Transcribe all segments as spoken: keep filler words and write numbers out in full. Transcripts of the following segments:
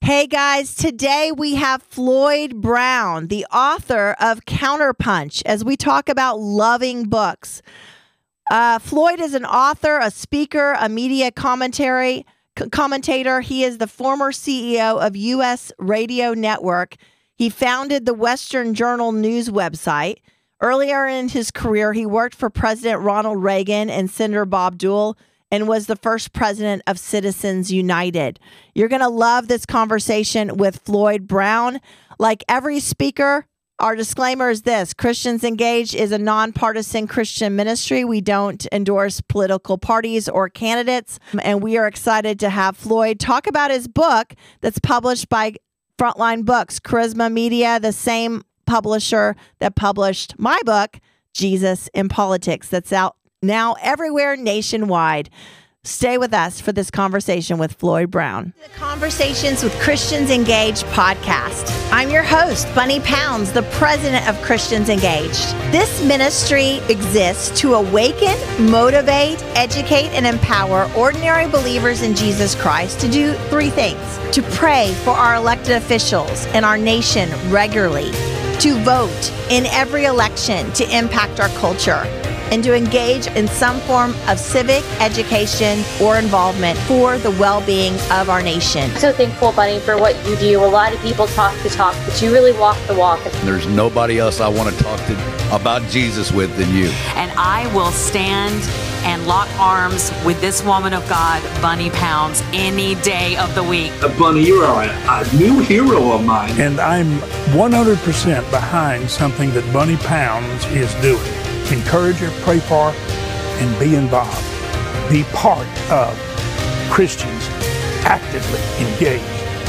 Hey guys, today we have Floyd Brown, the author of Counterpunch, as we talk about loving books. Uh, Floyd is an author, a speaker, a media commentary c- commentator. He is the former C E O of U S Radio Network. He founded the Western Journal News website. Earlier in his career, he worked for President Ronald Reagan and Senator Bob Dole, and was the first president of Citizens United. You're going to love this conversation with Floyd Brown. Like every speaker, our disclaimer is this: Christians Engaged is a nonpartisan Christian ministry. We don't endorse political parties or candidates, and we are excited to have Floyd talk about his book that's published by Frontline Books, Charisma Media, the same publisher that published my book, Jesus in Politics, that's out now everywhere nationwide. Stay with us for this conversation with Floyd Brown. The Conversations with Christians Engaged podcast. I'm your host, Bunny Pounds, the president of Christians Engaged. This ministry exists to awaken, motivate, educate, and empower ordinary believers in Jesus Christ to do three things: to pray for our elected officials and our nation regularly, to vote in every election to impact our culture, and to engage in some form of civic education or involvement for the well-being of our nation. I'm so thankful, Bunny, for what you do. A lot of people talk the talk, but you really walk the walk. There's nobody else I want to talk to about Jesus with than you. And I will stand and lock arms with this woman of God, Bunny Pounds, any day of the week. Uh, Bunny, you are a, a new hero of mine. And I'm one hundred percent behind something that Bunny Pounds is doing. Encourage her, pray for her, and be involved. Be part of Christians actively engaged.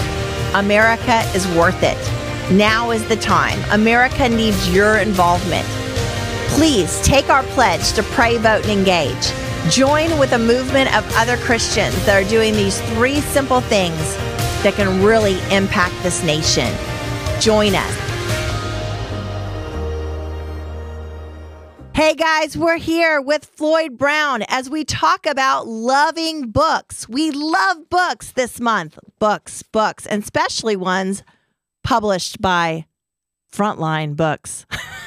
America is worth it. Now is the time. America needs your involvement. Please take our pledge to pray, vote, and engage. Join with a movement of other Christians that are doing these three simple things that can really impact this nation. Join us. Hey guys, we're here with Floyd Brown as we talk about loving books. We love books this month. Books, books, and especially ones published by Frontline Books.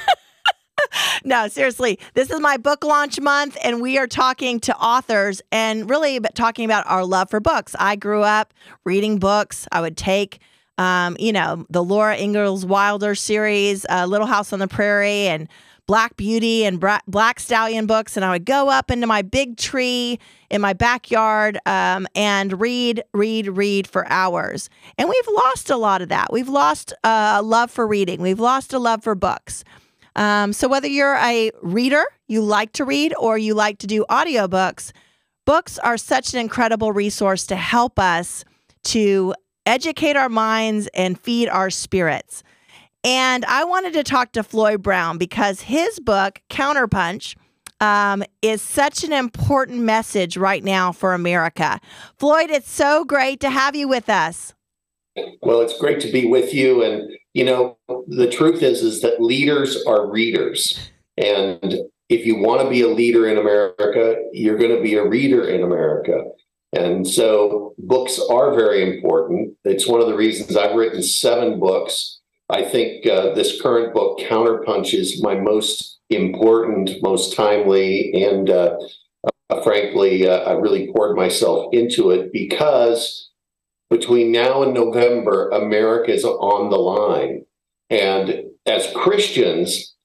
No, seriously, this is my book launch month, and we are talking to authors and really talking about our love for books. I grew up reading books. I would take, um, you know, the Laura Ingalls Wilder series, uh, Little House on the Prairie, and Black Beauty and Bra- Black Stallion books, and I would go up into my big tree in my backyard um, and read, read, read for hours. And we've lost a lot of that. We've lost uh, a love for reading. We've lost a love for books. Um, so whether you're a reader, you like to read, or you like to do audiobooks, books are such an incredible resource to help us to educate our minds and feed our spirits. And I wanted to talk to Floyd Brown because his book, Counterpunch, um, is such an important message right now for America. Floyd, it's so great to have you with us. Well, it's great to be with you. And, you know, the truth is, is that leaders are readers. And if you want to be a leader in America, you're going to be a reader in America. And so books are very important. It's one of the reasons I've written seven books. I think uh, this current book, Counterpunch, is my most important, most timely, and uh, uh, frankly, uh, I really poured myself into it because between now and November, America is on the line. And as Christians,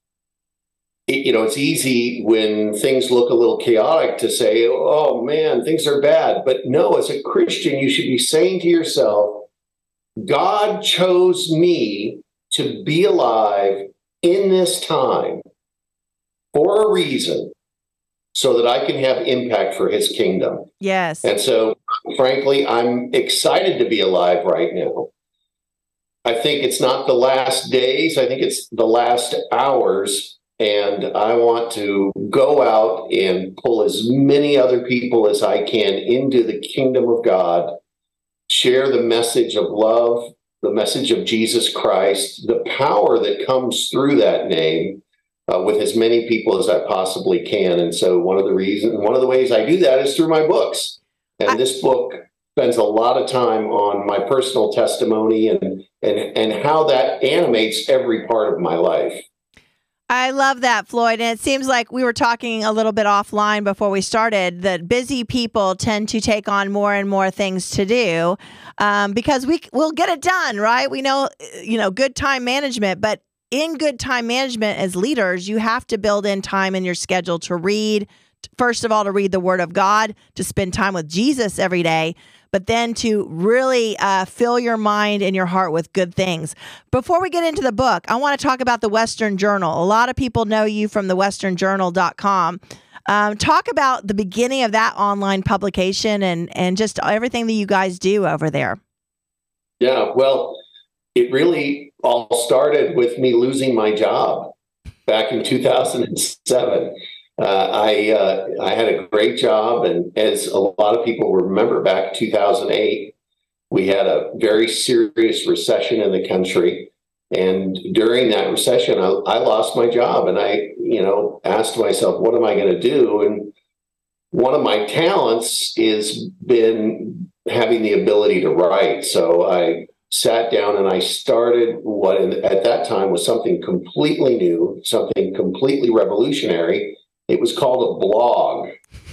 it, you know, it's easy when things look a little chaotic to say, oh man, things are bad. But no, as a Christian, you should be saying to yourself, God chose me to be alive in this time for a reason so that I can have impact for his kingdom. Yes. And so, frankly, I'm excited to be alive right now. I think it's not the last days. I think it's the last hours. And I want to go out and pull as many other people as I can into the kingdom of God, share the message of love, the message of Jesus Christ, the power that comes through that name uh, with as many people as I possibly can. And so one of the reasons, one of the ways I do that is through my books. And I, this book, spends a lot of time on my personal testimony and and and how that animates every part of my life. I love that, Floyd. And it seems like we were talking a little bit offline before we started that busy people tend to take on more and more things to do um, because we we'll get it done, right? We know, you know, good time management, but in good time management as leaders, you have to build in time in your schedule to read. First of all, to read the Word of God, to spend time with Jesus every day, but then to really uh, fill your mind and your heart with good things. Before we get into the book, I want to talk about the Western Journal. A lot of people know you from the western journal dot com. Um, talk about the beginning of that online publication and, and just everything that you guys do over there. Yeah, well, it really all started with me losing my job back in two thousand seven. Uh, I uh, I had a great job, and as a lot of people remember, back two thousand eight, we had a very serious recession in the country, and during that recession, I, I lost my job, and I, you know, asked myself, what am I going to do? And one of my talents is been having the ability to write, so I sat down and I started what at that time was something completely new, something completely revolutionary. It was called a blog.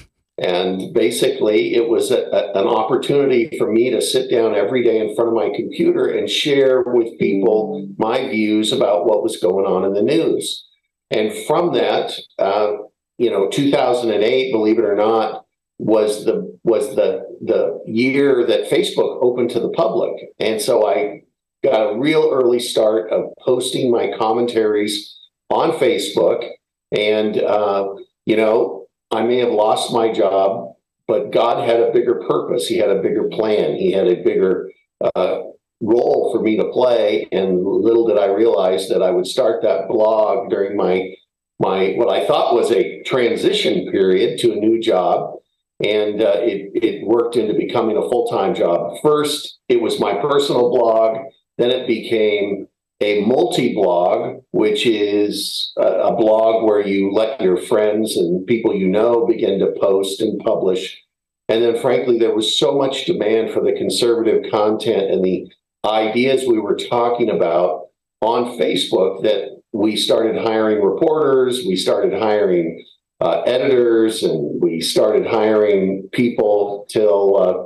And basically, it was a, a, an opportunity for me to sit down every day in front of my computer and share with people my views about what was going on in the news. And from that, uh, you know, two thousand eight, believe it or not, was the was the the year that Facebook opened to the public. And so I got a real early start of posting my commentaries on Facebook. And, uh, you know, I may have lost my job, but God had a bigger purpose. He had a bigger plan. He had a bigger uh, role for me to play. And little did I realize that I would start that blog during my, my what I thought was a transition period to a new job. And uh, it, it worked into becoming a full-time job. First, it was my personal blog. Then it became a multi-blog, which is a, a blog where you let your friends and people you know begin to post and publish. And then, frankly, there was so much demand for the conservative content and the ideas we were talking about on Facebook that we started hiring reporters, we started hiring uh, editors, and we started hiring people till uh,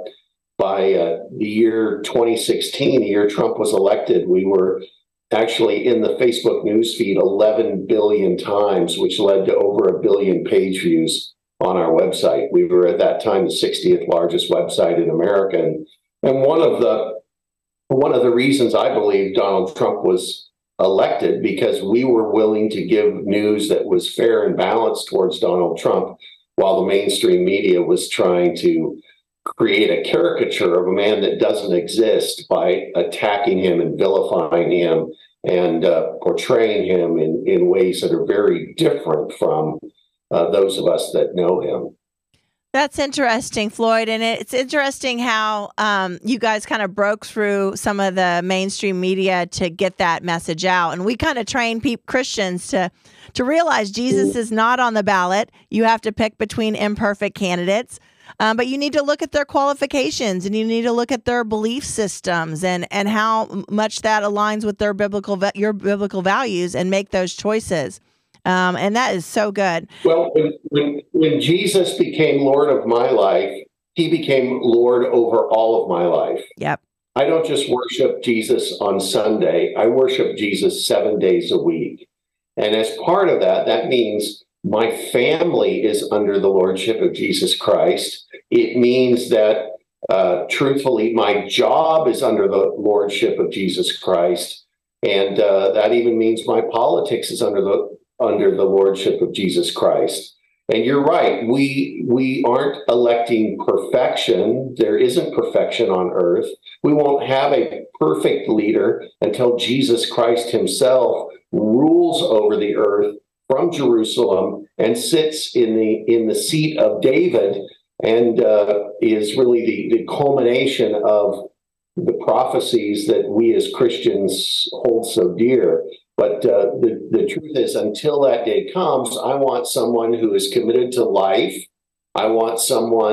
by uh, the year twenty sixteen, the year Trump was elected, we were actually in the Facebook newsfeed eleven billion times, which led to over a billion page views on our website. We were at that time the sixtieth largest website in America. And, and one of the one of the reasons I believe Donald Trump was elected, because we were willing to give news that was fair and balanced towards Donald Trump, while the mainstream media was trying to create a caricature of a man that doesn't exist by attacking him and vilifying him and uh, portraying him in, in ways that are very different from uh, those of us that know him. That's interesting, Floyd. And it's interesting how um, you guys kind of broke through some of the mainstream media to get that message out. And we kind of train pe- Christians to, to realize Jesus is not on the ballot. You have to pick between imperfect candidates. Um, but you need to look at their qualifications, and you need to look at their belief systems and, and how much that aligns with their biblical your biblical values, and make those choices. Um, and that is so good. Well, when, when when Jesus became Lord of my life, he became Lord over all of my life. Yep. I don't just worship Jesus on Sunday. I worship Jesus seven days a week. And as part of that, that means my family is under the lordship of Jesus Christ. It means that, uh, truthfully, my job is under the lordship of Jesus Christ. And uh, that even means my politics is under the under the lordship of Jesus Christ. And you're right, we we aren't electing perfection. There isn't perfection on earth. We won't have a perfect leader until Jesus Christ himself rules over the earth from Jerusalem and sits in the in the seat of David, and uh, is really the, the culmination of the prophecies that we as Christians hold so dear. But uh, the, the truth is, until that day comes, I want someone who is committed to life. I want someone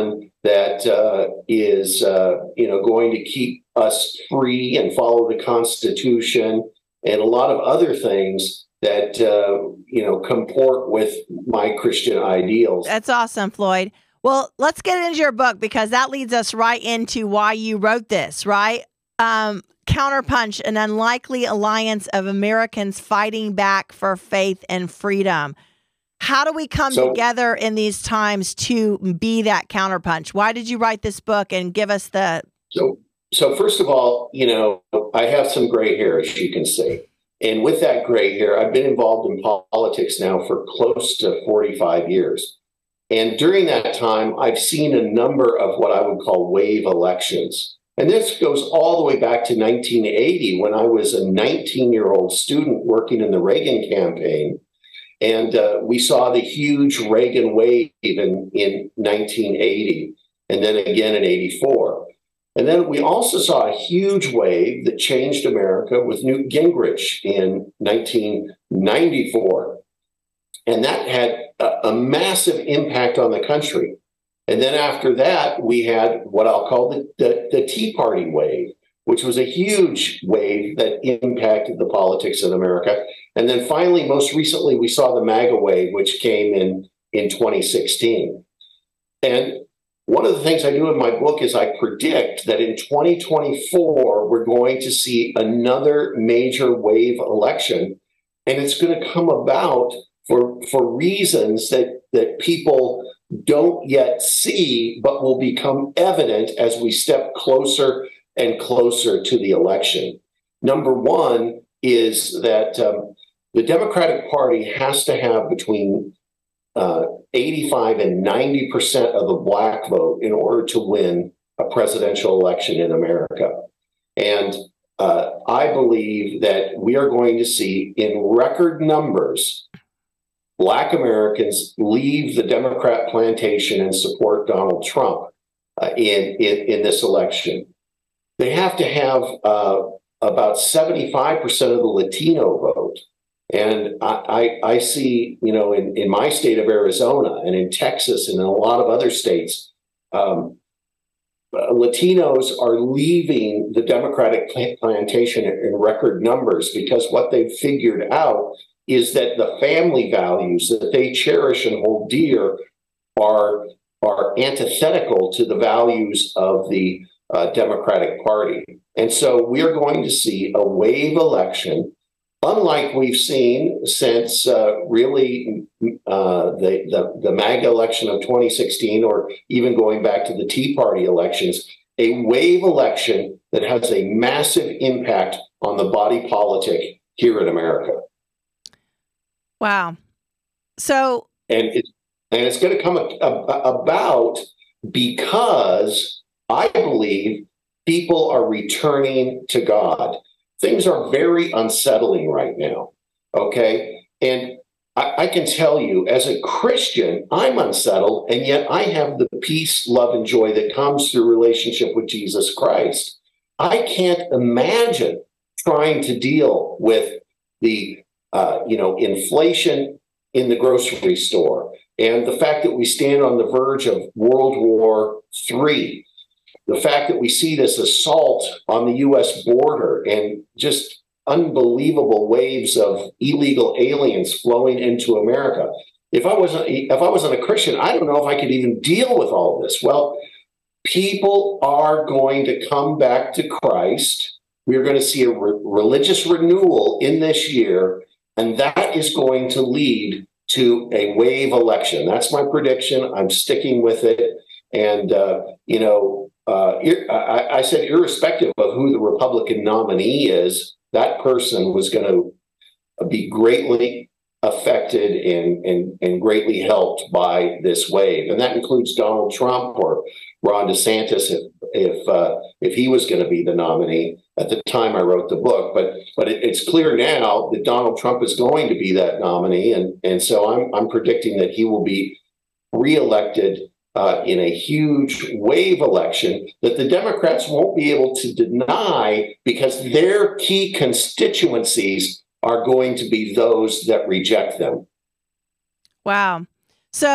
that uh, is, uh, you know, going to keep us free and follow the Constitution and a lot of other things that, uh, you know, comport with my Christian ideals. That's awesome, Floyd. Well, let's get into your book, because that leads us right into why you wrote this, right? Um, Counterpunch, an unlikely alliance of Americans fighting back for faith and freedom. How do we come so, together in these times to be that counterpunch? Why did you write this book, and give us the... So, so first of all, you know, I have some gray hair, as you can see. And with that gray hair, I've been involved in politics now for close to forty-five years. And during that time, I've seen a number of what I would call wave elections. And this goes all the way back to nineteen eighty, when I was a nineteen-year-old student working in the Reagan campaign. And uh, we saw the huge Reagan wave in, in nineteen eighty, and then again in eighty-four. And then we also saw a huge wave that changed America with Newt Gingrich in nineteen ninety-four. And that had a, a massive impact on the country. And then after that, we had what I'll call the, the, the Tea Party wave, which was a huge wave that impacted the politics in America. And then finally, most recently, we saw the MAGA wave, which came in in twenty sixteen. And one of the things I do in my book is I predict that in twenty twenty-four, we're going to see another major wave election. And it's going to come about for, for reasons that, that people don't yet see, but will become evident as we step closer and closer to the election. Number one is that um, the Democratic Party has to have between uh, eighty-five and ninety percent of the black vote in order to win a presidential election in America. And uh, I believe that we are going to see in record numbers Black Americans leave the Democrat plantation and support Donald Trump uh, in, in, in this election. They have to have uh, about seventy-five percent of the Latino vote. And I, I, I see, you know, in, in my state of Arizona and in Texas and in a lot of other states, um, Latinos are leaving the Democratic plantation in, in record numbers, because what they've figured out is that the family values that they cherish and hold dear are, are antithetical to the values of the uh, Democratic Party. And so we're going to see a wave election, unlike we've seen since uh, really uh, the, the, the MAGA election of twenty sixteen, or even going back to the Tea Party elections, a wave election that has a massive impact on the body politic here in America. Wow. So, and it's, and it's going to come a, a, about because I believe people are returning to God. Things are very unsettling right now. Okay. And I, I can tell you, as a Christian, I'm unsettled, and yet I have the peace, love, and joy that comes through relationship with Jesus Christ. I can't imagine trying to deal with the Uh, you know, inflation in the grocery store, and the fact that we stand on the verge of World War Three, the fact that we see this assault on the U S border and just unbelievable waves of illegal aliens flowing into America. If I wasn't, if I wasn't a Christian, I don't know if I could even deal with all this. Well, people are going to come back to Christ. We're going to see a re- religious renewal in this year. And that is going to lead to a wave election. That's my prediction. I'm sticking with it. And, uh, you know, uh, I, I said, irrespective of who the Republican nominee is, that person was going to be greatly affected and, and, and greatly helped by this wave. And that includes Donald Trump or Ron DeSantis, if if uh, if he was going to be the nominee at the time I wrote the book. But but it, it's clear now that Donald Trump is going to be that nominee, and and so I'm I'm predicting that he will be reelected uh, in a huge wave election that the Democrats won't be able to deny, because their key constituencies are going to be those that reject them. Wow. So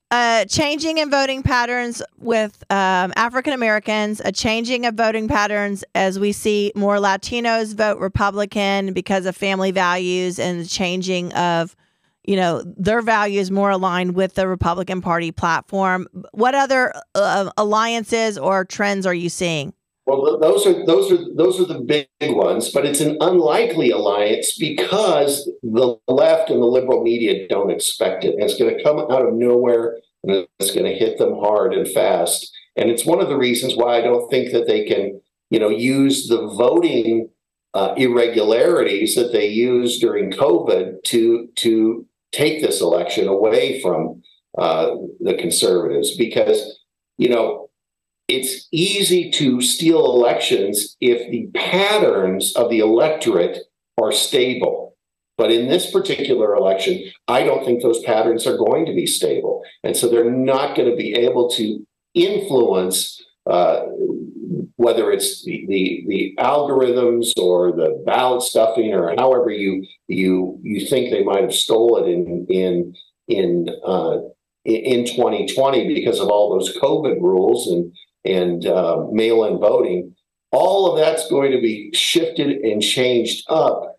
uh, changing in voting patterns with um, African Americans, a changing of voting patterns as we see more Latinos vote Republican because of family values, and the changing of, you know, their values more aligned with the Republican Party platform. What other uh, alliances or trends are you seeing? Well, those are those are those are the big ones, but it's an unlikely alliance because the left and the liberal media don't expect it. And it's going to come out of nowhere, and it's going to hit them hard and fast. And it's one of the reasons why I don't think that they can, you know, use the voting uh, irregularities that they used during COVID to to take this election away from uh, the conservatives, because, you know, it's easy to steal elections if the patterns of the electorate are stable. But in this particular election, I don't think those patterns are going to be stable. And so they're not going to be able to influence uh, whether it's the, the, the algorithms or the ballot stuffing or however you you you think they might have stole it in in in uh, in twenty twenty because of all those COVID rules and and uh, mail-in voting. All of that's going to be shifted and changed up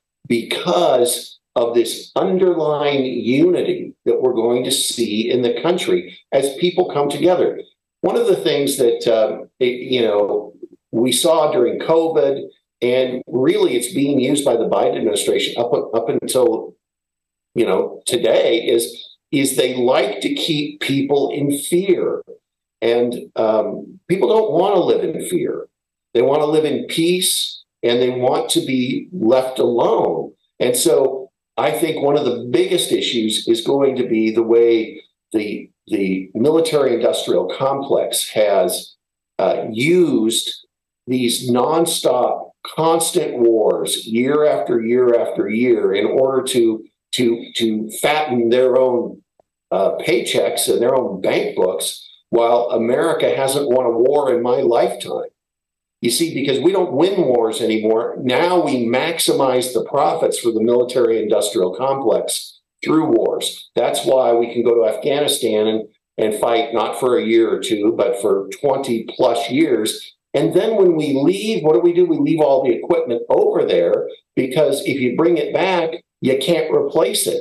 because of this underlying unity that we're going to see in the country as people come together. One of the things that, um, it, you know, we saw during COVID, and really it's being used by the Biden administration up, up until, you know, today, is, is they like to keep people in fear. And um, people don't want to live in fear. They want to live in peace, and they want to be left alone. And so I think one of the biggest issues is going to be the way the, the military-industrial complex has uh, used these nonstop, constant wars year after year after year in order to, to, to fatten their own uh, paychecks and their own bank books, while America hasn't won a war in my lifetime. You see, because we don't win wars anymore. Now we maximize the profits for the military-industrial complex through wars. That's why we can go to Afghanistan and, and fight not for a year or two, but for twenty plus years. And then when we leave, what do we do? We leave all the equipment over there, because if you bring it back, you can't replace it.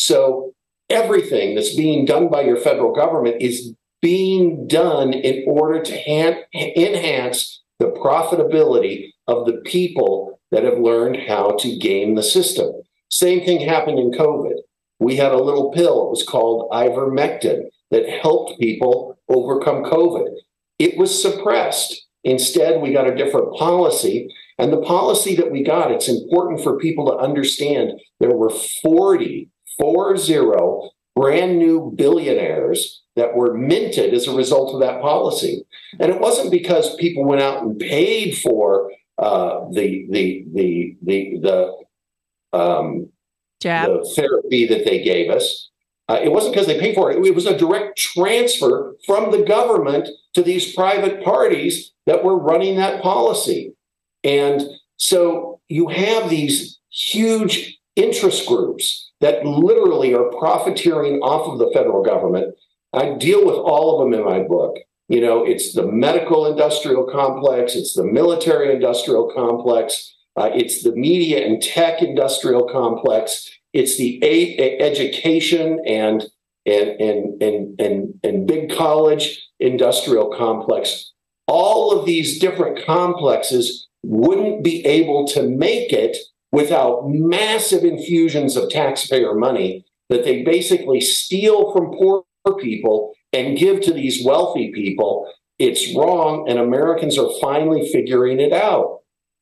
So everything that's being done by your federal government is being done in order to han- enhance the profitability of the people that have learned how to game the system. Same thing happened in COVID. We had a little pill, it was called ivermectin, that helped people overcome COVID. It was suppressed. Instead, we got a different policy. And the policy that we got, it's important for people to understand, there were forty, four zero, brand new billionaires that were minted as a result of that policy. And it wasn't because people went out and paid for uh, the, the, the, the, the, um, the therapy that they gave us. Uh, it wasn't because they paid for it. It was a direct transfer from the government to these private parties that were running that policy. And so you have these huge interest groups that literally are profiteering off of the federal government. I deal with all of them in my book. You know, it's the medical industrial complex, it's the military industrial complex, uh, it's the media and tech industrial complex, it's the a- a- education and, and, and, and, and, and big college industrial complex. All of these different complexes wouldn't be able to make it without massive infusions of taxpayer money that they basically steal from poor people and give to these wealthy people. It's wrong, and Americans are finally figuring it out.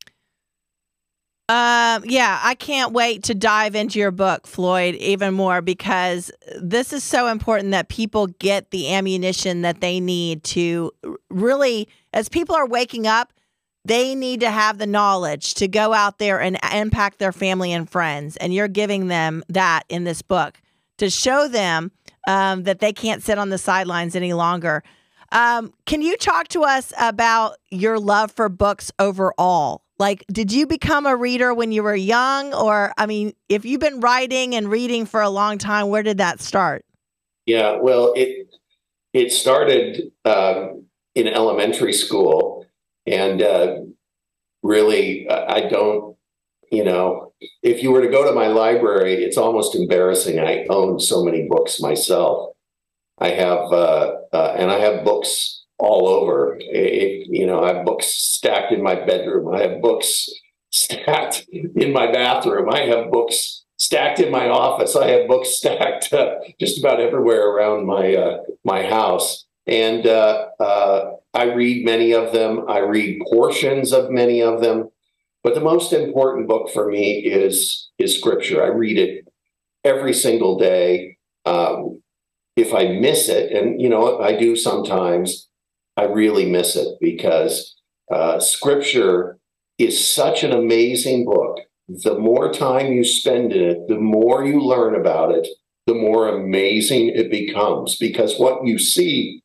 Um, yeah, I can't wait to dive into your book, Floyd, even more, because this is so important that people get the ammunition that they need to really, as people are waking up, they need to have the knowledge to go out there and impact their family and friends. And you're giving them that in this book to show them um, that they can't sit on the sidelines any longer. Um, can you talk to us about your love for books overall? Like, did you become a reader when you were young? Or, I mean, if you've been writing and reading for a long time, where did that start? Yeah, well, it it started um, in elementary school, and uh, really, I don't, you know, if you were to go to my library, it's almost embarrassing. I own so many books myself. I have, uh, uh, and I have books all over. It, you know, I have books stacked in my bedroom. I have books stacked in my bathroom. I have books stacked in my office. I have books stacked uh, just about everywhere around my uh, my house. And uh, uh, I read many of them. I read portions of many of them. But the most important book for me is is Scripture. I read it every single day. Um, if I miss it, and you know I do sometimes, I really miss it, because uh, Scripture is such an amazing book. The more time you spend in it, the more you learn about it, the more amazing it becomes. Because what you see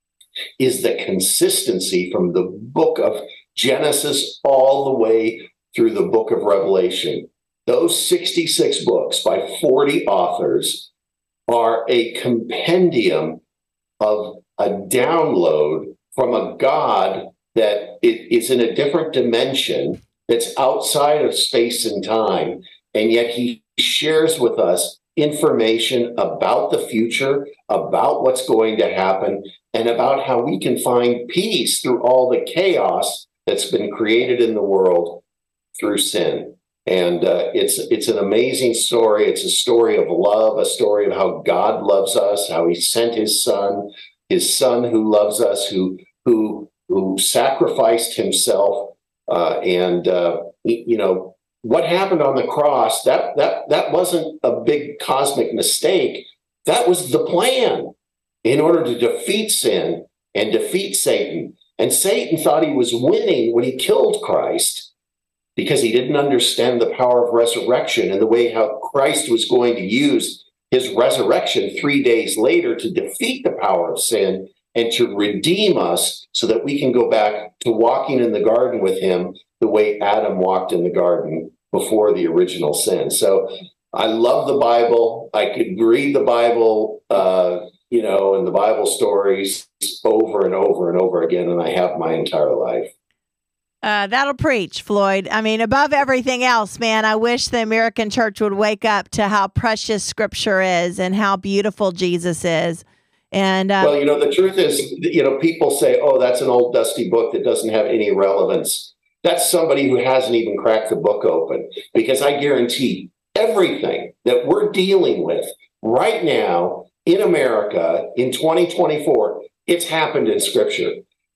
is the consistency from the book of Genesis all the way through the book of Revelation. Those sixty-six books by forty authors are a compendium of a download from a God that is in a different dimension, that's outside of space and time, and yet he shares with us information about the future, about what's going to happen, and about how we can find peace through all the chaos that's been created in the world through sin. And uh, it's it's an amazing story. It's a story of love, a story of how God loves us, how he sent his son, his son who loves us, who who who sacrificed himself. Uh, and, uh, you know, what happened on the cross, that that that wasn't a big cosmic mistake. That was the plan in order to defeat sin and defeat Satan. And Satan thought he was winning when he killed Christ, because he didn't understand the power of resurrection and the way how Christ was going to use his resurrection three days later to defeat the power of sin and to redeem us so that we can go back to walking in the garden with him the way Adam walked in the garden before the original sin. So I love the Bible. I could read the Bible, uh, you know, and the Bible stories over and over and over again, and I have my entire life. Uh, that'll preach, Floyd. I mean, above everything else, man, I wish the American church would wake up to how precious Scripture is and how beautiful Jesus is. And uh, well, you know, the truth is, you know, people say, oh, that's an old dusty book that doesn't have any relevance. That's somebody who hasn't even cracked the book open, because I guarantee everything that we're dealing with right now in America in twenty twenty-four, it's happened in Scripture.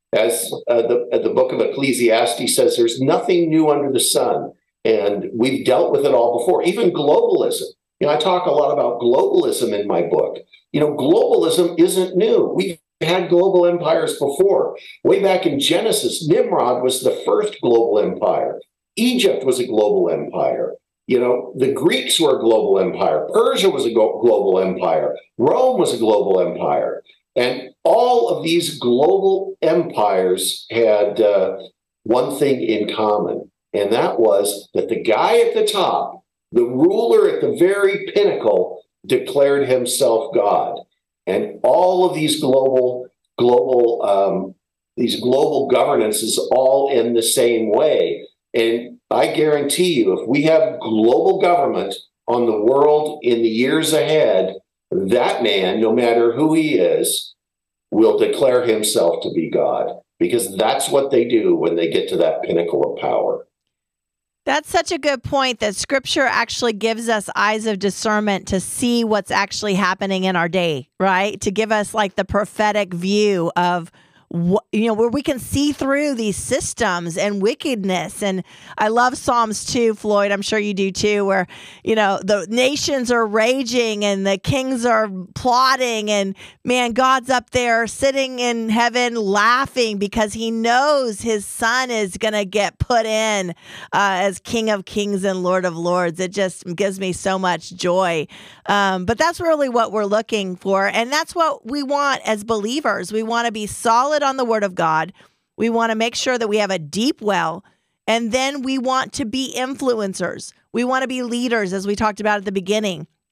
As uh, the, uh, the book of Ecclesiastes says, there's nothing new under the sun, and we've dealt with it all before. Even globalism. You know, I talk a lot about globalism in my book. You know, globalism isn't new. We've had global empires before. Way back in Genesis, Nimrod was the first global empire. Egypt was a global empire. You know, the Greeks were a global empire. Persia was a global empire. Rome was a global empire. And all of these global empires had uh, one thing in common, and that was that the guy at the top, the ruler at the very pinnacle, declared himself God. And all of these global, global, um, these global governances all in the same way. And I guarantee you, if we have global government on the world in the years ahead, that man, no matter who he is, will declare himself to be God, because that's what they do when they get to that pinnacle of power. That's such a good point, that Scripture actually gives us eyes of discernment to see what's actually happening in our day, right? To give us like the prophetic view of, you know, where we can see through these systems and wickedness. And I love Psalms two, Floyd. I'm sure you do too, where, you know, the nations are raging and the kings are plotting, and man, God's up there sitting in heaven laughing because he knows his son is going to get put in uh, as King of Kings and Lord of Lords. It just gives me so much joy. Um, but that's really what we're looking for. And that's what we want as believers. We want to be solid on the Word of God. We want to make sure that we have a deep well, and then we want to be influencers. We want to be leaders, as we talked about at the beginning.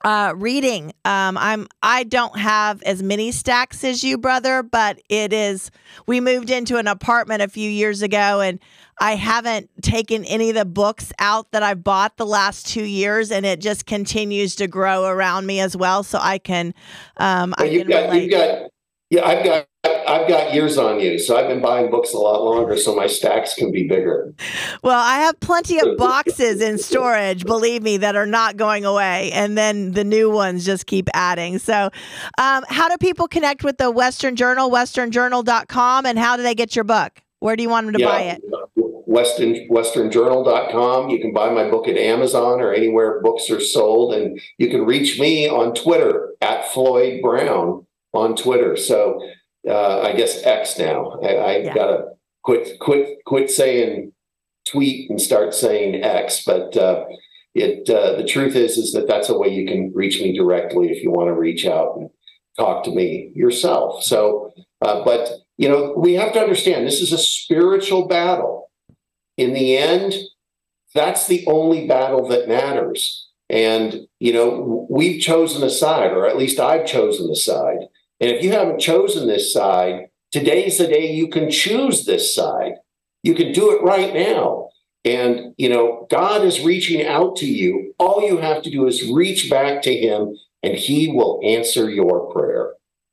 Uh, reading. Um, I'm. I don't have as many stacks as you, brother, but it is. We moved into an apartment a few years ago, and I haven't taken any of the books out that I've bought the last two years, and it just continues to grow around me as well. So I can. Um, well, I you've can got. relate. You've got. Yeah, I've got. I've got years on you, so I've been buying books a lot longer, so my stacks can be bigger. Well, I have plenty of boxes in storage, believe me, that are not going away, and then the new ones just keep adding. So, um, how do people connect with the Western Journal, western journal dot com, and how do they get your book? Where do you want them to yeah, buy it? Western, western journal dot com. You can buy my book at Amazon or anywhere books are sold, and you can reach me on Twitter, at Floyd Brown on Twitter. So, Uh, I guess X now. I, I Yeah. gotta quit, quit, quit saying tweet and start saying X. But uh, it uh, the truth is, is that that's a way you can reach me directly if you want to reach out and talk to me yourself. So, uh, but you know, we have to understand this is a spiritual battle. In the end, that's the only battle that matters. And you know, we've chosen a side, or at least I've chosen a side. And if you haven't chosen this side, today's the day you can choose this side. You can do it right now. And, you know, God is reaching out to you. All you have to do is reach back to him, and he will answer your prayer.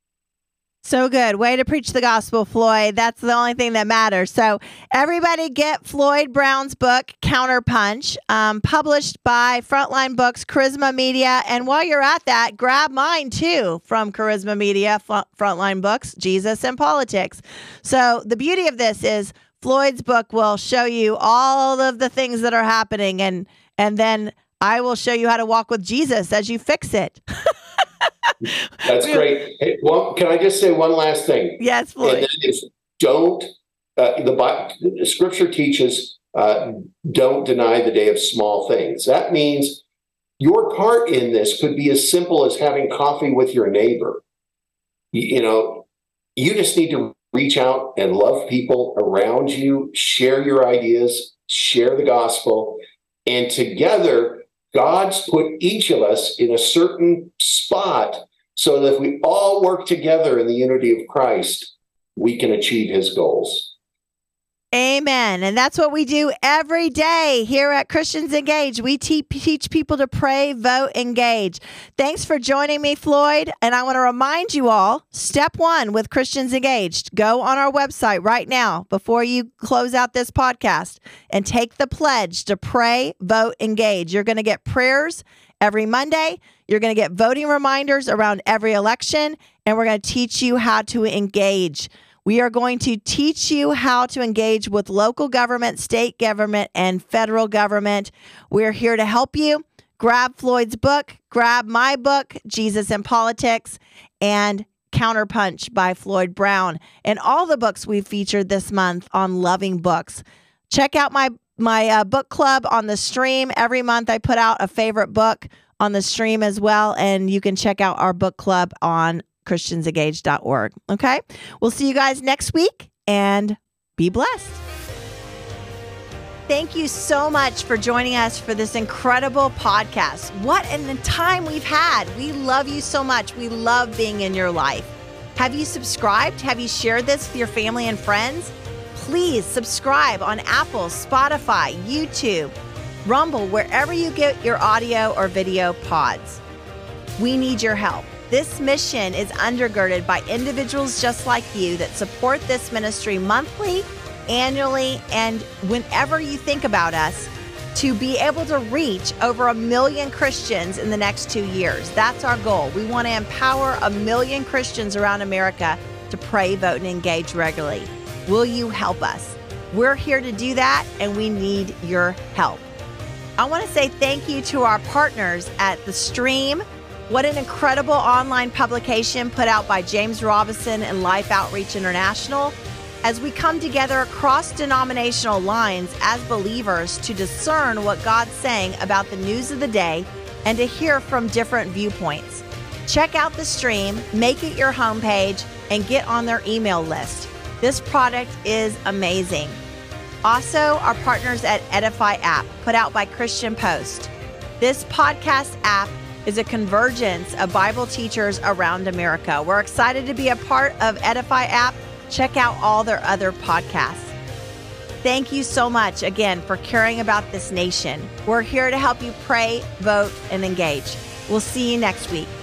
So good. Way to preach the gospel, Floyd. That's the only thing that matters. So everybody get Floyd Brown's book, Counterpunch, um, published by Frontline Books, Charisma Media. And while you're at that, grab mine too from Charisma Media, F- Frontline Books, Jesus and Politics. So the beauty of this is Floyd's book will show you all of the things that are happening. And, and then I will show you how to walk with Jesus as you fix it. That's great. Hey, well, can I just say one last thing? Yes, Floyd. And that is, don't, uh, the, Bible, the scripture teaches, uh, don't deny the day of small things. That means your part in this could be as simple as having coffee with your neighbor. You, you know, you just need to reach out and love people around you, share your ideas, share the gospel, and together, God's put each of us in a certain spot so that if we all work together in the unity of Christ, we can achieve his goals. Amen. And that's what we do every day here at Christians Engage. We te- teach people to pray, vote, engage. Thanks for joining me, Floyd. And I want to remind you all, step one with Christians Engaged, go on our website right now before you close out this podcast and take the pledge to pray, vote, engage. You're going to get prayers every Monday. You're going to get voting reminders around every election, and we're going to teach you how to engage. We are going to teach you how to engage with local government, state government, and federal government. We're here to help you. Grab Floyd's book, grab my book, Jesus and Politics, and Counterpunch by Floyd Brown, and all the books we featured this month on Loving Books. Check out my, my uh, book club on the stream. Every month I put out a favorite book on the stream as well, and you can check out our book club on christians engage dot org. Okay. We'll see you guys next week, and be blessed. Thank you so much for joining us for this incredible podcast. What a time we've had. We love you so much. We love being in your life. Have you subscribed? Have you shared this with your family and friends? Please subscribe on Apple, Spotify, YouTube, Rumble, wherever you get your audio or video pods. We need your help. This mission is undergirded by individuals just like you that support this ministry monthly, annually, and whenever you think about us, to be able to reach over a million Christians in the next two years. That's our goal. We want to empower a million Christians around America to pray, vote, and engage regularly. Will you help us? We're here to do that, and we need your help. I want to say thank you to our partners at The Stream. What an incredible online publication put out by James Robison and Life Outreach International, as we come together across denominational lines as believers to discern what God's saying about the news of the day and to hear from different viewpoints. Check out The Stream, make it your homepage, and get on their email list. This product is amazing. Also, our partners at Edify app, put out by Christian Post. This podcast app is a convergence of Bible teachers around America. We're excited to be a part of Edify app. Check out all their other podcasts. Thank you so much again for caring about this nation. We're here to help you pray, vote, and engage. We'll see you next week.